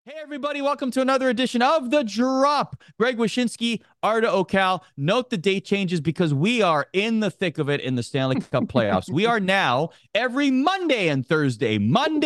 Hey, everybody, welcome to another edition of The Drop. Greg Wyshynski, Arda Ocal. Note the date changes because we are in the thick of it in the Stanley Cup playoffs. We are now every Monday and Thursday,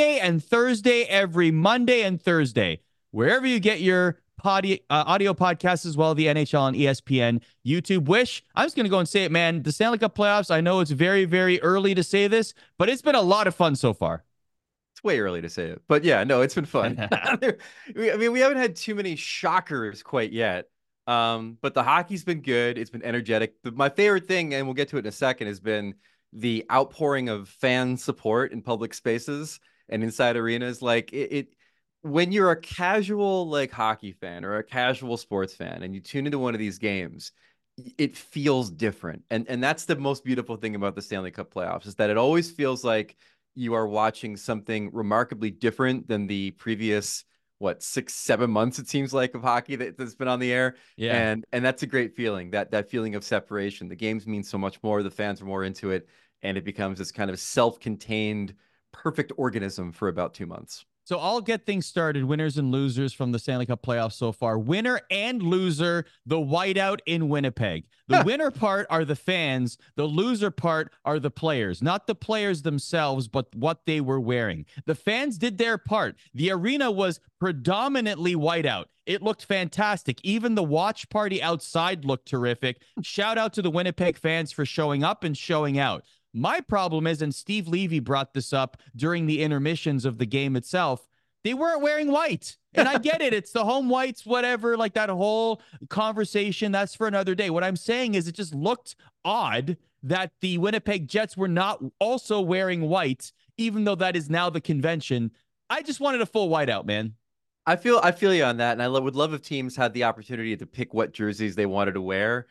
every Monday and Thursday, wherever you get your audio podcasts as well, the NHL and ESPN, YouTube. I'm just going to go and say it, man. The Stanley Cup playoffs, I know it's very, very early to say this, but it's been a lot of fun so far. It's way early to say it, but yeah, no, it's been fun. We haven't had too many shockers quite yet. But the hockey's been good. It's been energetic. My favorite thing, and we'll get to it in a second, has been the outpouring of fan support in public spaces and inside arenas. When you're a casual like hockey fan or a casual sports fan and you tune into one of these games, it feels different. And that's the most beautiful thing about the Stanley Cup playoffs is that it always feels like you are watching something remarkably different than the previous, what, 6, 7 months, it seems like, of hockey that's been on the air. Yeah. And that's a great feeling, that feeling of separation. The games mean so much more, the fans are more into it, and it becomes this kind of self-contained, perfect organism for about 2 months. So I'll get things started. Winners and losers from the Stanley Cup playoffs so far. Winner and loser, the whiteout in Winnipeg. The winner part are the fans. The loser part are the players. Not the players themselves, but what they were wearing. The fans did their part. The arena was predominantly whiteout. It looked fantastic. Even the watch party outside looked terrific. Shout out to the Winnipeg fans for showing up and showing out. My problem is, and Steve Levy brought this up during the intermissions of the game itself, they weren't wearing white. And I get it. It's the home whites, whatever, like that whole conversation. That's for another day. What I'm saying is it just looked odd that the Winnipeg Jets were not also wearing white, even though that is now the convention. I just wanted a full whiteout, man. I feel you on that, and would love if teams had the opportunity to pick what jerseys they wanted to wear.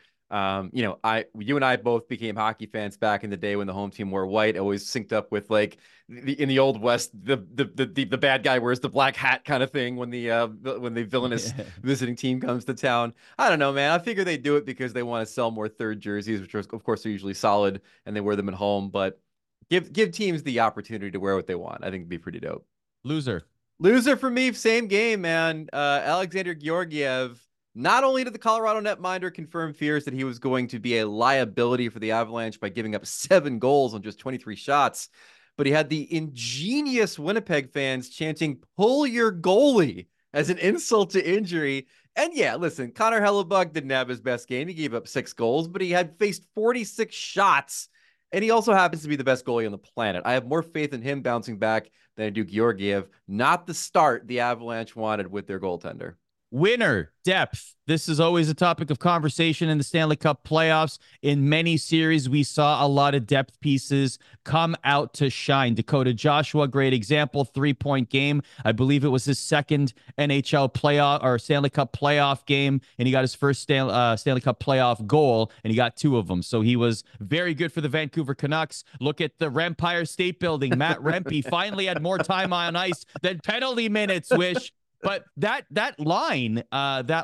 You and I both became hockey fans back in the day when the home team wore white. Always synced up with like in the old west, the bad guy wears the black hat kind of thing when the villainous visiting team comes to town. I don't know, man. I figure they do it because they want to sell more third jerseys, which of course are usually solid, and they wear them at home. But give teams the opportunity to wear what they want. I think it'd be pretty dope. Loser. Loser for me, same game, man. Alexander Georgiev. Not only did the Colorado netminder confirm fears that he was going to be a liability for the Avalanche by giving up 7 goals on just 23 shots, but he had the ingenious Winnipeg fans chanting, "Pull your goalie," as an insult to injury. And yeah, listen, Connor Hellebuyck didn't have his best game. He gave up 6 goals, but he had faced 46 shots. And he also happens to be the best goalie on the planet. I have more faith in him bouncing back than I do Georgiev. Not the start the Avalanche wanted with their goaltender. Winner, depth. This is always a topic of conversation in the Stanley Cup playoffs. In many series, we saw a lot of depth pieces come out to shine. Dakota Joshua, great example, 3-point game. I believe it was his second NHL playoff or Stanley Cup playoff game, and he got his first Stanley Cup playoff goal, and he got 2 of them. So he was very good for the Vancouver Canucks. Look at the Empire State Building. Matt Rempe finally had more time on ice than penalty minutes, Wish. But that line that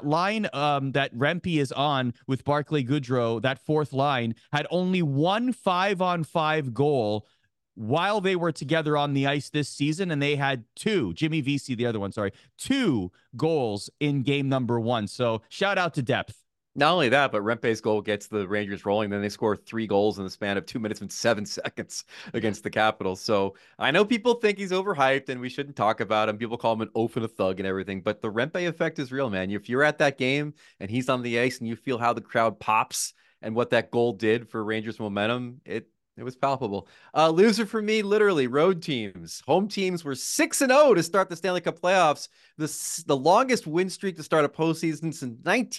Rempe is on with Barclay Goodrow, that fourth line, had only one 5-on-5 goal while they were together on the ice this season, and they had 2. Jimmy Vesey, the other one, sorry, 2 goals in game number 1. So shout out to depth. Not only that, but Rempe's goal gets the Rangers rolling. Then they score 3 goals in the span of 2 minutes and 7 seconds against the Capitals. So I know people think he's overhyped and we shouldn't talk about him. People call him an oaf and a thug and everything, but the Rempe effect is real, man. If you're at that game and he's on the ice and you feel how the crowd pops and what that goal did for Rangers momentum, it was palpable. Loser for me, literally, road teams. Home teams were 6-0 to start the Stanley Cup playoffs. The longest win streak to start a postseason since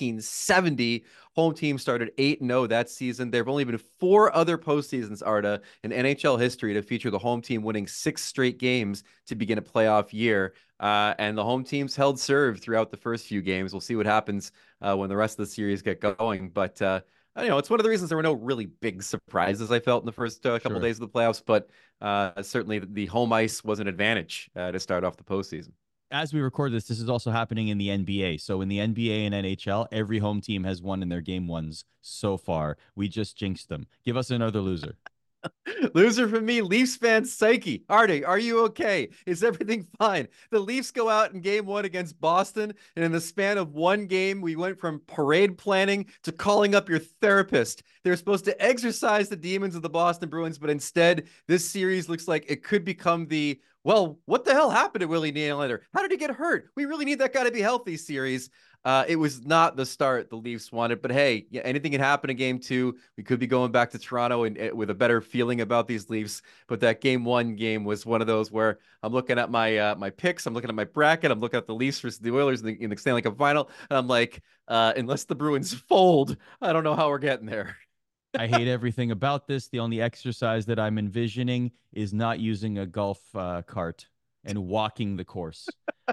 1970. Home team started 8-0 that season. There have only been 4 other postseasons, Arda, in NHL history to feature the home team winning 6 straight games to begin a playoff year. And the home teams held serve throughout the first few games. We'll see what happens when the rest of the series get going. But it's one of the reasons there were no really big surprises I felt in the first couple days of the playoffs, but certainly the home ice was an advantage to start off the postseason. As we record this is also happening in the NBA. So in the NBA and NHL, every home team has won in their game ones so far. We just jinxed them. Give us another loser. Loser for me, Leafs fan psyche. Artie, are you okay? Is everything fine? The Leafs go out in game one against Boston, and in the span of one game, we went from parade planning to calling up your therapist. They're supposed to exorcise the demons of the Boston Bruins, but instead, this series looks like it could become the, well, what the hell happened to Willie Nylander? How did he get hurt? We really need that guy to be healthy series. It was not the start the Leafs wanted, but hey, yeah, anything can happen in game two. We could be going back to Toronto and with a better feeling about these Leafs. But that game one game was one of those where I'm looking at my picks, I'm looking at my bracket, I'm looking at the Leafs versus the Oilers in the Stanley Cup final, and I'm like, unless the Bruins fold, I don't know how we're getting there. I hate everything about this. The only exercise that I'm envisioning is not using a golf cart and walking the course.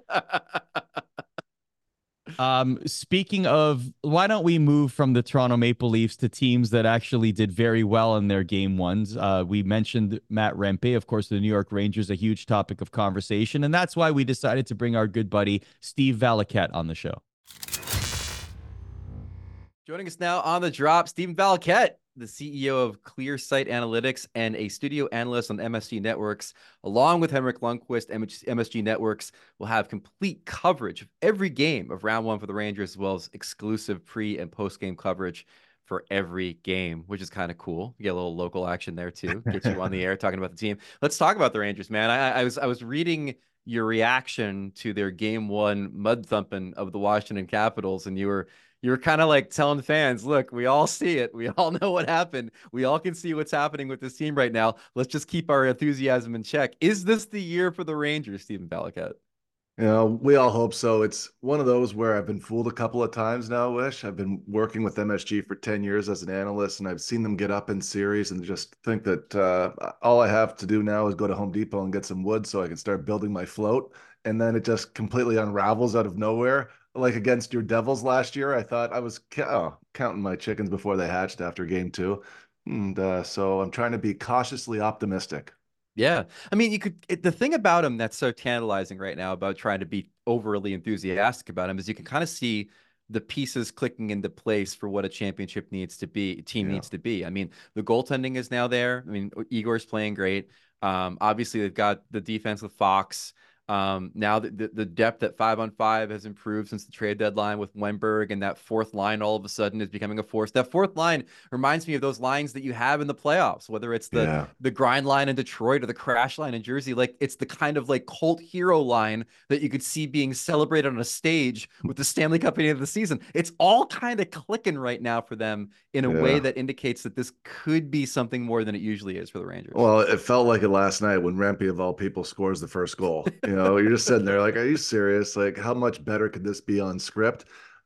Speaking of, why don't we move from the Toronto Maple Leafs to teams that actually did very well in their game ones? We mentioned Matt Rempe, of course, the New York Rangers, a huge topic of conversation, and that's why we decided to bring our good buddy Steve Valiquette on the show. Joining us now on the drop, Stephen Valiquette, the CEO of ClearSight Analytics and a studio analyst on MSG Networks, along with Henrik Lundqvist. MSG Networks will have complete coverage of every game of round one for the Rangers, as well as exclusive pre and post game coverage for every game, which is kind of cool. You get a little local action there too. Get you on the air talking about the team. Let's talk about the Rangers, man. I was reading your reaction to their game one mud thumping of the Washington Capitals, and you were kind of like telling the fans, look, we all see it. We all know what happened. We all can see what's happening with this team right now. Let's just keep our enthusiasm in check. Is this the year for the Rangers, Stephen Valiquette? We all hope so. It's one of those where I've been fooled a couple of times now, Wish. I've been working with MSG for 10 years as an analyst, and I've seen them get up in series and just think that all I have to do now is go to Home Depot and get some wood so I can start building my float. And then it just completely unravels out of nowhere. Like against your Devils last year, I thought I was counting my chickens before they hatched after game two. And so I'm trying to be cautiously optimistic. Yeah. I mean, the thing about him that's so tantalizing right now about trying to be overly enthusiastic about him is you can kind of see the pieces clicking into place for what a championship team Yeah. needs to be. I mean, the goaltending is now there. I mean, Igor's playing great. Obviously they've got the defense with Fox. Now the depth at 5-on-5 has improved since the trade deadline with Wenberg, and that fourth line all of a sudden is becoming a force. That fourth line reminds me of those lines that you have in the playoffs, whether it's Yeah. the grind line in Detroit or the crash line in Jersey. Like it's the kind of like cult hero line that you could see being celebrated on a stage with the Stanley Cup at the end of the season. It's all kind of clicking right now for them in a way Yeah. that indicates that this could be something more than it usually is for the Rangers. Well, it felt like it last night when Rempe, of all people, scores the first goal. You're just sitting there like, are you serious? Like, how much better could this be on script?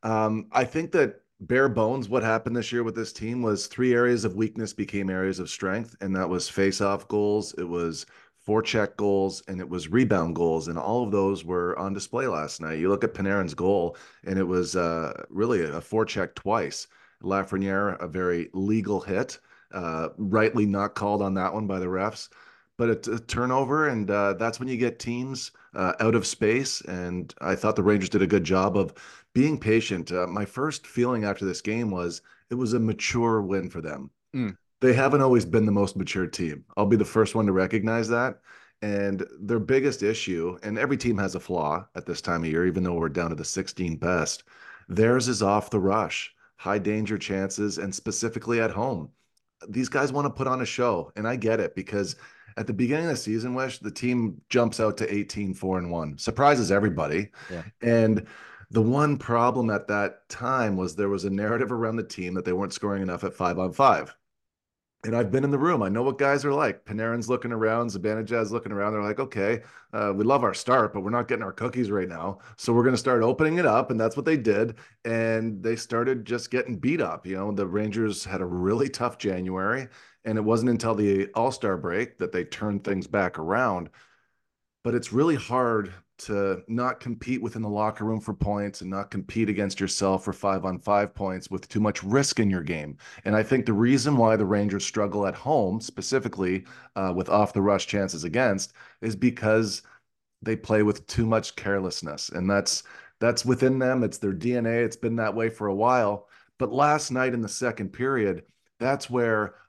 I think that bare bones, what happened this year with this team was three areas of weakness became areas of strength, and that was face-off goals, it was forecheck goals, and it was rebound goals, and all of those were on display last night. You look at Panarin's goal, and it was really a forecheck twice. Lafreniere, a very legal hit, rightly not called on that one by the refs. But it's a turnover, and that's when you get teams out of space. And I thought the Rangers did a good job of being patient. My first feeling after this game was it was a mature win for them. Mm. They haven't always been the most mature team. I'll be the first one to recognize that. And their biggest issue, and every team has a flaw at this time of year, even though we're down to the 16 best, theirs is off the rush, high danger chances, and specifically at home. These guys want to put on a show, and I get it because at the beginning of the season, Wish, the team jumps out to 18-4-1, surprises everybody. Yeah. And the one problem at that time was there was a narrative around the team that they weren't scoring enough at 5-on-5. And I've been in the room. I know what guys are like. Panarin's looking around, Zibanejad's looking around. They're like, okay, we love our start, but we're not getting our cookies right now. So we're going to start opening it up. And that's what they did. And they started just getting beat up. The Rangers had a really tough January. And it wasn't until the All-Star break that they turned things back around. But it's really hard to not compete within the locker room for points and not compete against yourself for 5-on-5 points with too much risk in your game. And I think the reason why the Rangers struggle at home, specifically with off the rush chances against, is because they play with too much carelessness. And that's within them. It's their DNA. It's been that way for a while. But last night in the second period, that's where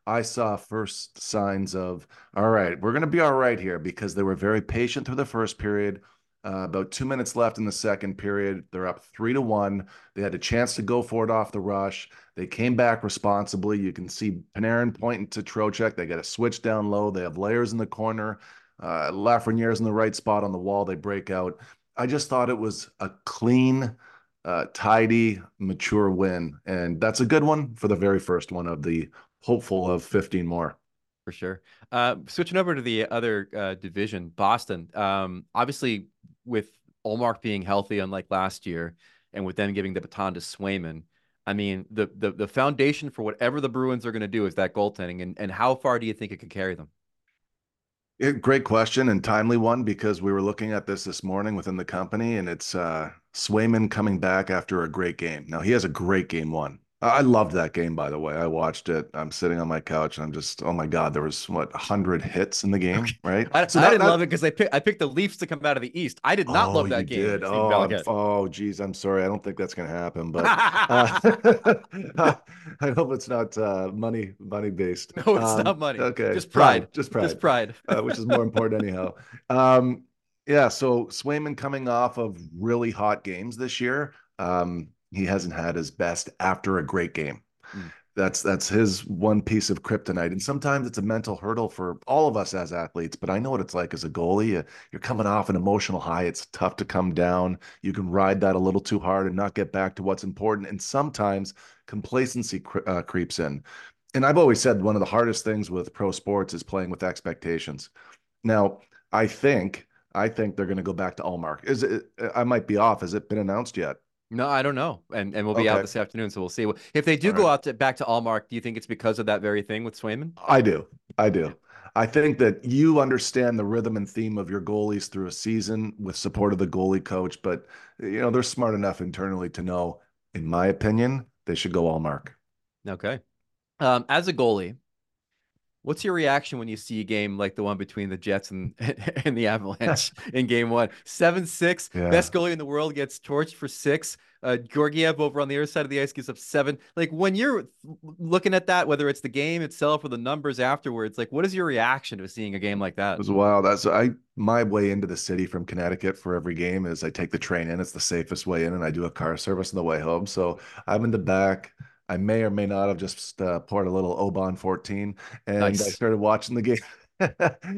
I saw first signs of, all right, we're going to be all right here, because they were very patient through the first period. About 2 minutes left in the second period. They're up 3-1. They had a chance to go for it off the rush. They came back responsibly. You can see Panarin pointing to Trocheck. They got a switch down low. They have layers in the corner. Lafreniere's in the right spot on the wall. They break out. I just thought it was a clean, tidy, mature win. And that's a good one for the very first one of the hopeful of 15 more. For sure. Switching over to the other division, Boston. Obviously, with Ullmark being healthy, unlike last year, and with them giving the baton to Swayman, I mean, the foundation for whatever the Bruins are going to do is that goaltending. And how far do you think it could carry them? Great question and timely one, because we were looking at this morning within the company, and it's Swayman coming back after a great game. Now, he has a great game one. I loved that game, by the way. I watched it. I'm sitting on my couch and I'm just, oh my God, there was what, 100 hits in the game, right? I didn't love it because I picked the Leafs to come out of the East. I did not love that game. Did. Oh, geez, I'm sorry. I don't think that's going to happen, but I hope it's not money based. No, it's not money. Okay, just pride. Just pride. Just pride. Which is more important anyhow. Yeah, so Swayman coming off of really hot games this year. He hasn't had his best after a great game. That's his one piece of kryptonite. And sometimes it's a mental hurdle for all of us as athletes, but I know what it's like as a goalie. You're coming off an emotional high. It's tough to come down. You can ride that a little too hard and not get back to what's important. And sometimes complacency creeps in. And I've always said one of the hardest things with pro sports is playing with expectations. Now, I think they're going to go back to Ullmark. Is it? I might be off. Has it been announced yet? No, I don't know. And we'll be out this afternoon, so we'll see. If they do go out back to Ullmark, do you think it's because of that very thing with Swayman? I do. I think that you understand the rhythm and theme of your goalies through a season with support of the goalie coach, but they're smart enough internally to know, in my opinion, they should go Ullmark. Okay. As a goalie, what's your reaction when you see a game like the one between the Jets and the Avalanche in game one? 7-6, best goalie in the world gets torched for 6. Georgiev over on the other side of the ice gives up 7. Like, when you're looking at that, whether it's the game itself or the numbers afterwards, like, what is your reaction to seeing a game like that? It was wild. My way into the city from Connecticut for every game is I take the train in. It's the safest way in, and I do a car service on the way home. So I'm in the back. I may or may not have just poured a little Oban 14, and nice. I started watching the game. And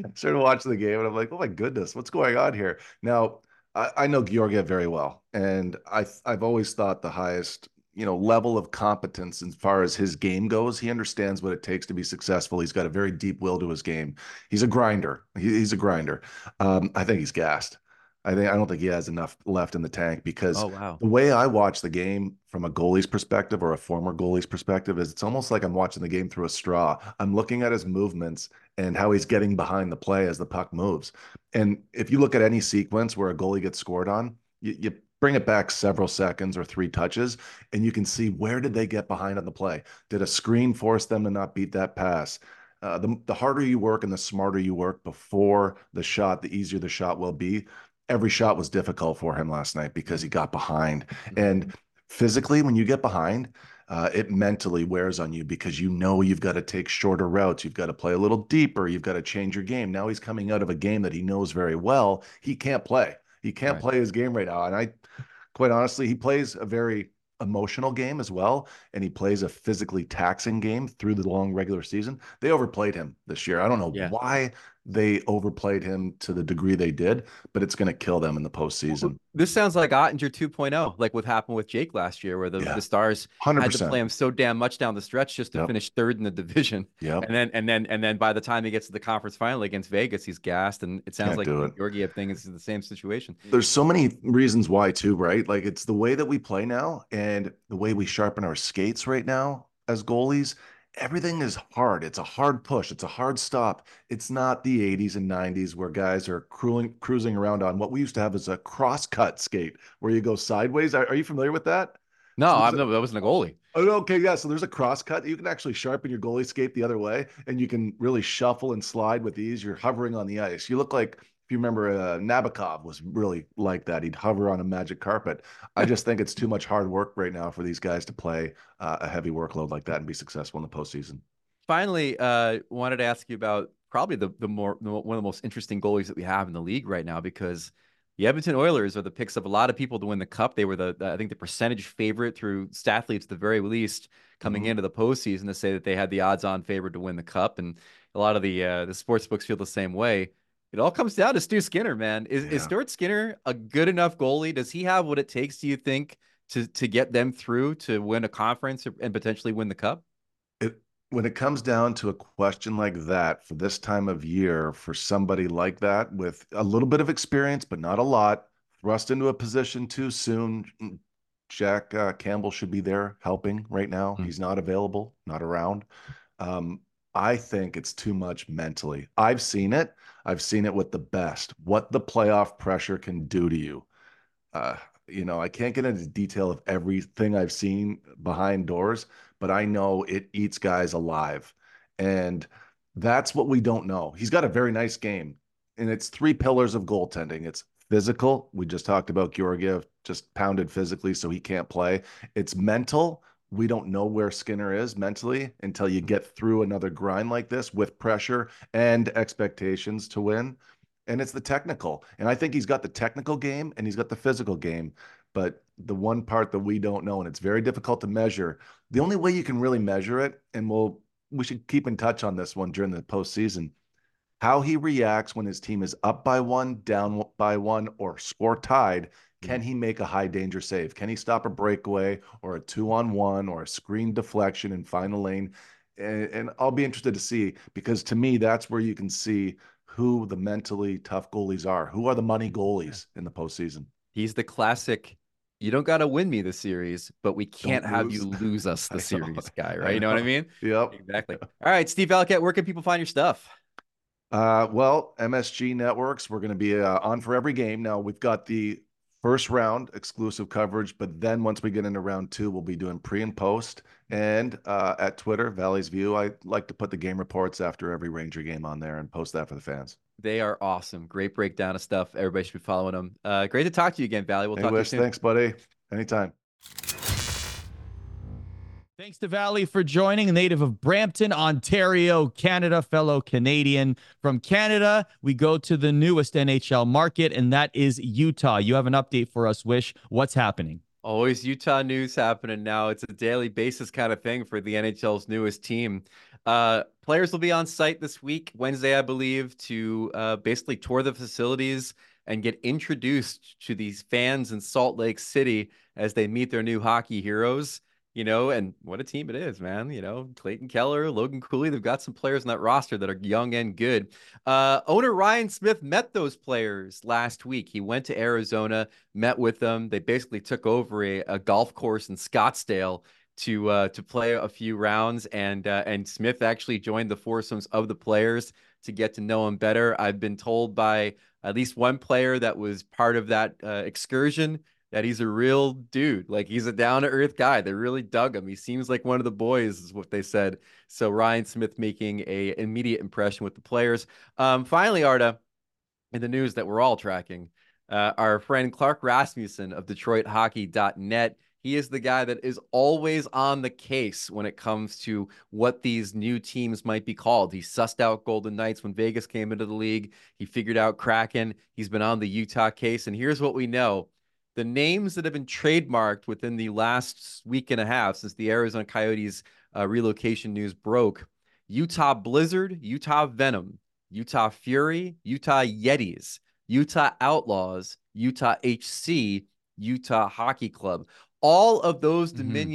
I'm like, oh my goodness, what's going on here? Now, I know Georgiev very well, and I've always thought the highest level of competence as far as his game goes. He understands what it takes to be successful. He's got a very deep will to his game. He's a grinder. He's a grinder. I think he's gassed. I don't think he has enough left in the tank, because the way I watch the game from a goalie's perspective or a former goalie's perspective is it's almost like I'm watching the game through a straw. I'm looking at his movements and how he's getting behind the play as the puck moves. And if you look at any sequence where a goalie gets scored on, you bring it back several seconds or 3 touches, and you can see, where did they get behind on the play? Did a screen force them to not beat that pass? The harder you work and the smarter you work before the shot, the easier the shot will be. Every shot was difficult for him last night because he got behind. And physically, when you get behind, it mentally wears on you, because you've got to take shorter routes. You've got to play a little deeper. You've got to change your game. Now he's coming out of a game that he knows very well. He can't play. He can't play his game right now. And quite honestly, he plays a very emotional game as well, and he plays a physically taxing game through the long regular season. They overplayed him this year. I don't know why they overplayed him to the degree they did, but it's going to kill them in the postseason. This sounds like Ottinger 2.0, like what happened with Jake last year, where the Stars 100%. Had to play him so damn much down the stretch just to finish 3rd in the division. And then by the time he gets to the conference final against Vegas, he's gassed. And it sounds like the Georgiev thing is the same situation. There's so many reasons why too, right? Like, it's the way that we play now and the way we sharpen our skates right now as goalies. Everything is hard. It's a hard push. It's a hard stop. It's not the 80s and 90s where guys are cruising around on what we used to have as a cross-cut skate, where you go sideways. Are you familiar with that? No, that wasn't a goalie. Oh, okay, yeah. So there's a cross-cut. You can actually sharpen your goalie skate the other way, and you can really shuffle and slide with ease. You're hovering on the ice. You look like, if you remember, Nabokov was really like that. He'd hover on a magic carpet. I just think it's too much hard work right now for these guys to play a heavy workload like that and be successful in the postseason. Finally, wanted to ask you about probably one of the most interesting goalies that we have in the league right now, because the Edmonton Oilers are the picks of a lot of people to win the cup. They were I think the percentage favorite through Stathletes at the very least coming into the postseason to say that they had the odds-on favorite to win the cup, and a lot of the sports books feel the same way. It all comes down to Stu Skinner, man. Is Yeah. Stuart Skinner a good enough goalie? Does he have what it takes, do you think, to get them through to win a conference and potentially win the cup? It, when it comes down to a question like that for this time of year, for somebody like that with a little bit of experience, but not a lot, thrust into a position too soon, Jack Campbell should be there helping right now. Mm. He's not available, not around. Um, I think it's too much mentally. I've seen it. I've seen it with the best, what the playoff pressure can do to you. uh, I can't get into detail of everything I've seen behind doors, but I know it eats guys alive. And that's what we don't know. He's got a very nice game, and it's three pillars of goaltending. It's physical. We just talked about Georgiev just pounded physically, so he can't play. It's mental. We don't know where Skinner is mentally until you get through another grind like this with pressure and expectations to win. And it's the technical. And I think he's got the technical game and he's got the physical game. But the one part that we don't know, and it's very difficult to measure, the only way you can really measure it, and we should keep in touch on this one during the postseason, how he reacts when his team is up by one, down by one, or score tied. Can he make a high danger save? Can he stop a breakaway or a 2-on-1 or a screen deflection and find the lane? And I'll be interested to see, because to me, that's where you can see who the mentally tough goalies are. Who are the money goalies in the postseason? He's the classic, you don't got to win me the series, but we can't Don't have lose. you lose us I the know. series guy, I right? You know what I know. mean? Yep. Exactly. All right, Steve Valiquette, where can people find your stuff? Well, MSG Networks, we're going to be on for every game. Now, we've got the first round exclusive coverage, but then once we get into round two, we'll be doing pre and post. And at Twitter, Valley's View, I like to put the game reports after every Ranger game on there and post that for the fans. They are awesome. Great breakdown of stuff. Everybody should be following them. Great to talk to you again, Valley. We'll Hey, talk to you Wish, soon. thanks, buddy. Anytime. Thanks to Valley for joining, a native of Brampton, Ontario, Canada, fellow Canadian. From Canada, we go to the newest NHL market, and that is Utah. You have an update for us, Wish. What's happening? Always Utah news happening now. It's a daily basis kind of thing for the NHL's newest team. Players will be on site this week, Wednesday, I believe, to basically tour the facilities and get introduced to these fans in Salt Lake City as they meet their new hockey heroes. And what a team it is, man. Clayton Keller, Logan Cooley, they've got some players on that roster that are young and good. Owner Ryan Smith met those players last week. He went to Arizona, met with them. They basically took over a golf course in Scottsdale to play a few rounds, and Smith actually joined the foursomes of the players to get to know him better. I've been told by at least one player that was part of that excursion that he's a real dude. Like, he's a down-to-earth guy. They really dug him. He seems like one of the boys, is what they said. So Ryan Smith making an immediate impression with the players. Finally, Arda, in the news that we're all tracking, our friend Clark Rasmussen of DetroitHockey.net. He is the guy that is always on the case when it comes to what these new teams might be called. He sussed out Golden Knights when Vegas came into the league. He figured out Kraken. He's been on the Utah case. And here's what we know. The names that have been trademarked within the last week and a half since the Arizona Coyotes relocation news broke: Utah Blizzard, Utah Venom, Utah Fury, Utah Yetis, Utah Outlaws, Utah HC, Utah Hockey Club. All of those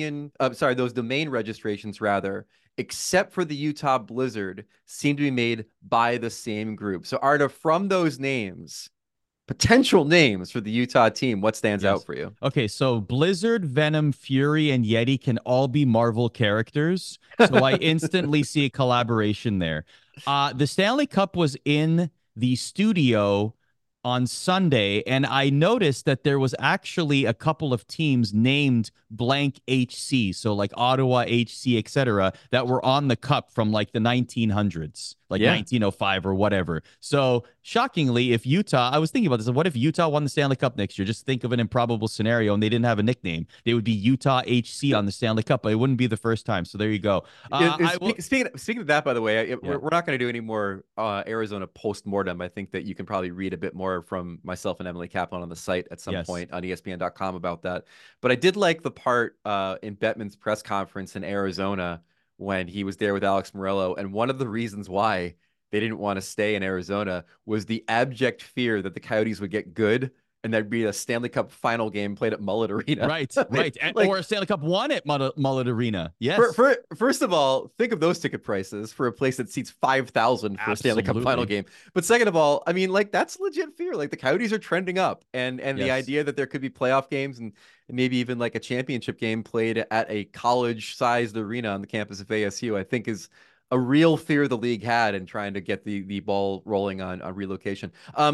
those domain registrations, rather, except for the Utah Blizzard, seem to be made by the same group. So, Arda, from those names, potential names for the Utah team, what stands out for you? Okay, so Blizzard, Venom, Fury, and Yeti can all be Marvel characters. So I instantly see a collaboration there. The Stanley Cup was in the studio on Sunday, and I noticed that there was actually a couple of teams named blank HC, so like Ottawa HC, etc., that were on the cup from like the 1900s. like Yeah. 1905 or whatever. So shockingly, if Utah, I was thinking about this, what if Utah won the Stanley Cup next year? Just think of an improbable scenario and they didn't have a nickname. They would be Utah HC on the Stanley Cup, but it wouldn't be the first time. So there you go. Speaking of that, by the way, Yeah. we're not going to do any more Arizona post-mortem. I think that you can probably read a bit more from myself and Emily Kaplan on the site at some point on ESPN.com about that. But I did like the part in Bettman's press conference in Arizona when he was there with Alex Morello. And one of the reasons why they didn't want to stay in Arizona was the abject fear that the Coyotes would get good and there'd be a Stanley Cup final game played at Mullet Arena. Right. Or a Stanley Cup won at Mullet Arena. Yes. First of all, think of those ticket prices for a place that seats 5,000 for a Stanley Cup final game. But second of all, I mean, like, that's legit fear. Like, the Coyotes are trending up, and the idea that there could be playoff games and maybe even like a championship game played at a college-sized arena on the campus of ASU, I think is a real fear the league had in trying to get the ball rolling on relocation.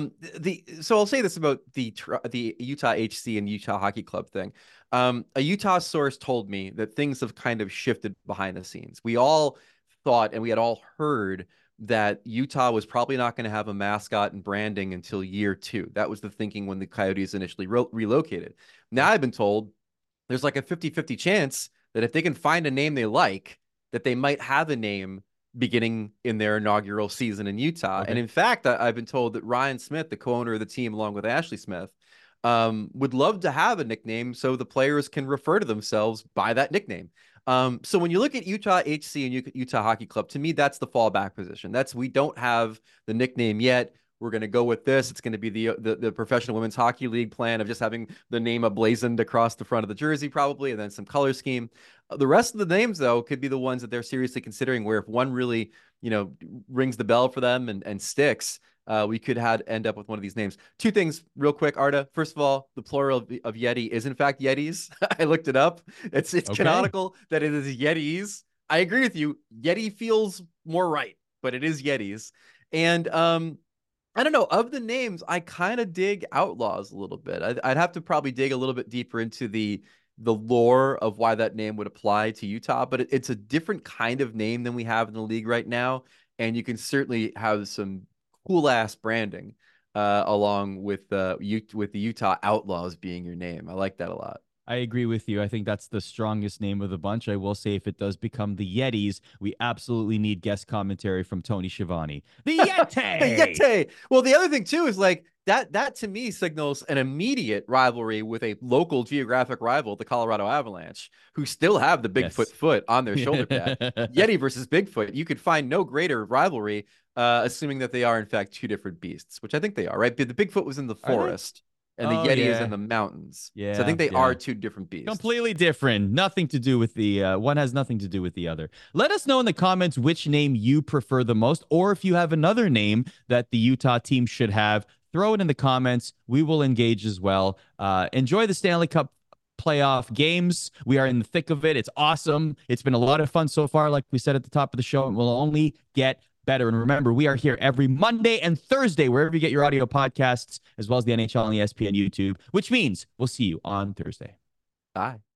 So I'll say this about the Utah HC and Utah Hockey Club thing. A Utah source told me that things have kind of shifted behind the scenes. We all thought, and we had all heard, that Utah was probably not going to have a mascot and branding until year 2. That was the thinking when the Coyotes initially relocated. Now I've been told there's like a 50-50 chance that if they can find a name they like, that they might have a name beginning in their inaugural season in Utah. Okay. And in fact, I've been told that Ryan Smith, the co-owner of the team, along with Ashley Smith, would love to have a nickname so the players can refer to themselves by that nickname. So when you look at Utah HC and Utah Hockey Club, to me, that's the fallback position. We don't have the nickname yet. We're going to go with this. It's going to be the Professional Women's Hockey League plan of just having the name emblazoned across the front of the jersey, probably, and then some color scheme. The rest of the names, though, could be the ones that they're seriously considering, where if one really, rings the bell for them and sticks, we could end up with one of these names. 2 things real quick, Arda. First of all, the plural of Yeti is, in fact, Yetis. I looked it up. It's okay. Canonical that it is Yetis. I agree with you. Yeti feels more right, but it is Yetis. And I don't know, of the names, I kind of dig Outlaws a little bit. I'd have to probably dig a little bit deeper into the lore of why that name would apply to Utah, but it's a different kind of name than we have in the league right now, and you can certainly have some cool ass branding along with the Utah Outlaws being your name. I like that a lot. I agree with you. I think that's the strongest name of the bunch. I will say, if it does become the Yetis, we absolutely need guest commentary from Tony Schiavone. The Yeti! Yeti! Well, the other thing, too, is like that to me signals an immediate rivalry with a local geographic rival, the Colorado Avalanche, who still have the Bigfoot foot on their shoulder pad. Yeti versus Bigfoot. You could find no greater rivalry, assuming that they are, in fact, 2 different beasts, which I think they are, right? The Bigfoot was in the forest. And the Yeti is in the mountains. Yeah. So I think they are 2 different beasts. Completely different. Nothing to do with the one has nothing to do with the other. Let us know in the comments which name you prefer the most, or if you have another name that the Utah team should have, throw it in the comments. We will engage as well. Enjoy the Stanley Cup playoff games. We are in the thick of it. It's awesome. It's been a lot of fun so far, like we said at the top of the show, and we'll only get better. And remember, we are here every Monday and Thursday, wherever you get your audio podcasts, as well as the NHL and ESPN YouTube, which means we'll see you on Thursday. Bye.